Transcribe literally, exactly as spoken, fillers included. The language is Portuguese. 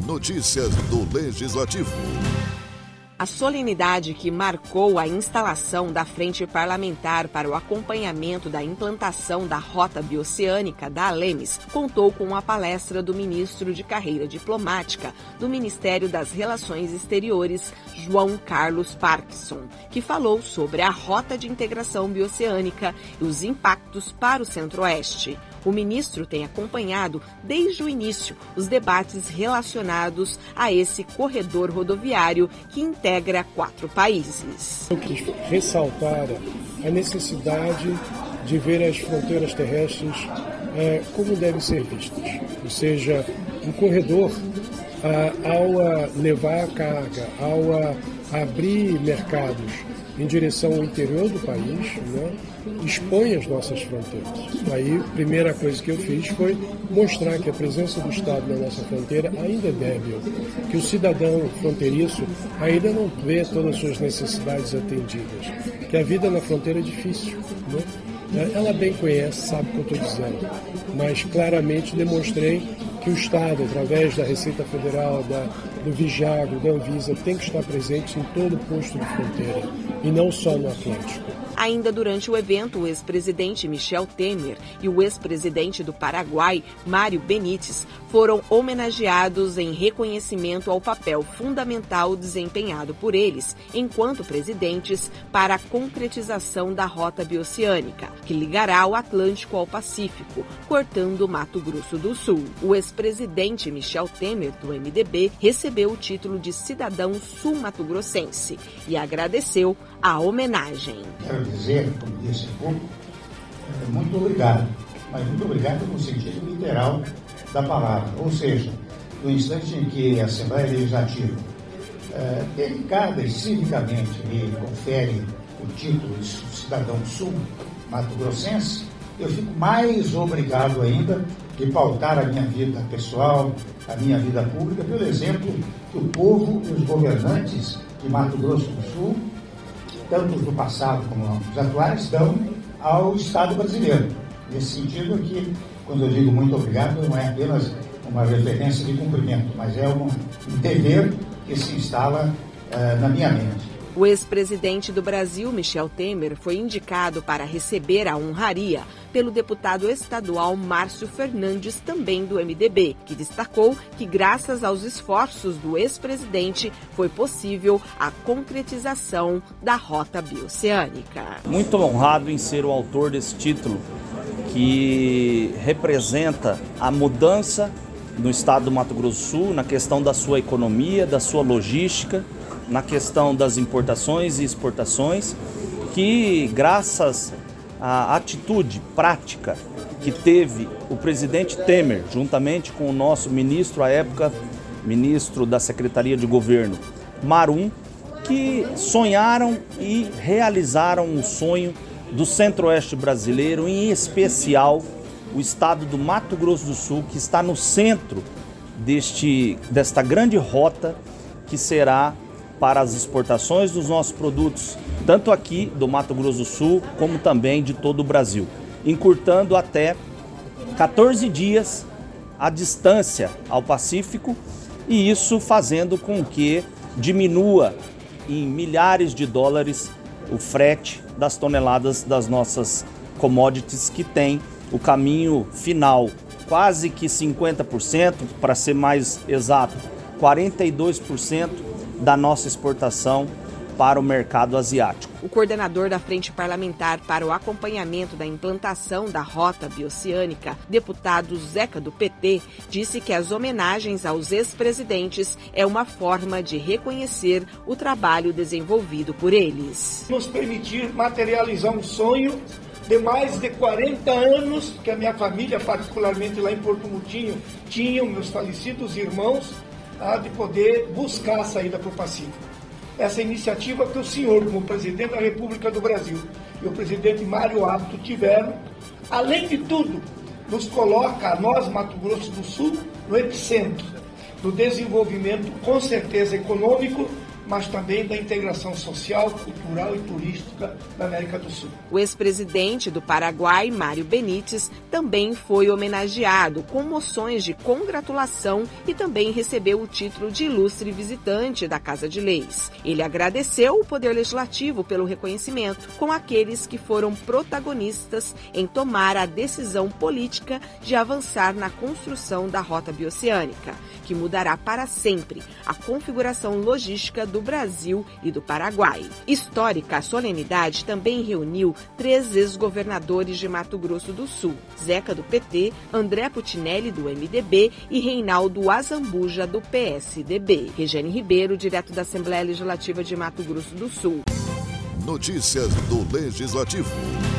Notícias do Legislativo. A solenidade que marcou a instalação da Frente Parlamentar para o acompanhamento da implantação da Rota Bioceânica da Alemes contou com a palestra do ministro de Carreira Diplomática do Ministério das Relações Exteriores, João Carlos Parkinson, que falou sobre a Rota de Integração Bioceânica e os impactos para o Centro-Oeste. O ministro tem acompanhado desde o início os debates relacionados a esse corredor rodoviário que integra quatro países. Eu quis ressaltar a necessidade de ver as fronteiras terrestres é, como devem ser vistas, ou seja, um corredor a, ao a levar a carga, ao a abrir mercados em direção ao interior do país, né, expõe as nossas fronteiras. Aí, a primeira coisa que eu fiz foi mostrar que a presença do Estado na nossa fronteira ainda é débil, que o cidadão fronteiriço ainda não vê todas as suas necessidades atendidas, que a vida na fronteira é difícil, né? Ela bem conhece, sabe o que eu estou dizendo, mas claramente demonstrei que o Estado, através da Receita Federal, da, do Vigiagro, da Anvisa, tem que estar presente em todo o posto de fronteira e não só no Atlântico. Ainda durante o evento, o ex-presidente Michel Temer e o ex-presidente do Paraguai, Mário Benítez, foram homenageados em reconhecimento ao papel fundamental desempenhado por eles, enquanto presidentes, para a concretização da Rota Bioceânica, que ligará o Atlântico ao Pacífico, cortando o Mato Grosso do Sul. O ex-presidente Michel Temer, do M D B, recebeu o título de cidadão sul-mato-grossense e agradeceu a homenagem. Quero dizer, como disse há pouco, muito obrigado, mas muito obrigado no sentido literal da palavra, ou seja, no instante em que a Assembleia Legislativa é, delicada e civicamente me confere o título de cidadão sul-mato-grossense, eu fico mais obrigado ainda de pautar a minha vida pessoal, a minha vida pública, pelo exemplo que o povo e os governantes de Mato Grosso do Sul, tanto do passado como os atuais, dão ao Estado brasileiro. Nesse sentido aqui, quando eu digo muito obrigado, não é apenas uma referência de cumprimento, mas é um, um dever que se instala uh, na minha mente. O ex-presidente do Brasil, Michel Temer, foi indicado para receber a honraria pelo deputado estadual Márcio Fernandes, também do M D B, que destacou que, graças aos esforços do ex-presidente, foi possível a concretização da Rota Bioceânica. Muito honrado em ser o autor desse título, que representa a mudança no estado do Mato Grosso do Sul, na questão da sua economia, da sua logística, na questão das importações e exportações, que graças à atitude prática que teve o presidente Temer, juntamente com o nosso ministro à época, ministro da Secretaria de Governo, Marum, que sonharam e realizaram um sonho do Centro-Oeste brasileiro, em especial o estado do Mato Grosso do Sul, que está no centro deste, desta grande rota que será para as exportações dos nossos produtos, tanto aqui do Mato Grosso do Sul, como também de todo o Brasil, encurtando até quatorze dias a distância ao Pacífico, e isso fazendo com que diminua em milhares de dólares o frete das toneladas das nossas commodities, que tem o caminho final quase que cinquenta por cento, para ser mais exato, quarenta e dois por cento da nossa exportação para o mercado asiático. O coordenador da Frente Parlamentar para o acompanhamento da implantação da Rota Bioceânica, deputado Zeca do P T, disse que as homenagens aos ex-presidentes é uma forma de reconhecer o trabalho desenvolvido por eles. Nos permitir materializar um sonho de mais de quarenta anos que a minha família, particularmente lá em Porto Mutinho, tinha, meus falecidos irmãos, tá, de poder buscar a saída para o Pacífico. Essa iniciativa que o senhor, como presidente da República do Brasil, e o presidente Mário Abdo tiveram, além de tudo, nos coloca, a nós, Mato Grosso do Sul, no epicentro do desenvolvimento, com certeza, econômico mas também da integração social, cultural e turística da América do Sul. O ex-presidente do Paraguai, Mário Benítez, também foi homenageado com moções de congratulação e também recebeu o título de ilustre visitante da Casa de Leis. Ele agradeceu o Poder Legislativo pelo reconhecimento, com aqueles que foram protagonistas em tomar a decisão política de avançar na construção da Rota Bioceânica, que mudará para sempre a configuração logística do Brasil e do Paraguai. Histórica, a solenidade também reuniu três ex-governadores de Mato Grosso do Sul, Zeca do P T, André Putinelli do M D B e Reinaldo Azambuja do P S D B. Regiane Ribeiro, direto da Assembleia Legislativa de Mato Grosso do Sul. Notícias do Legislativo.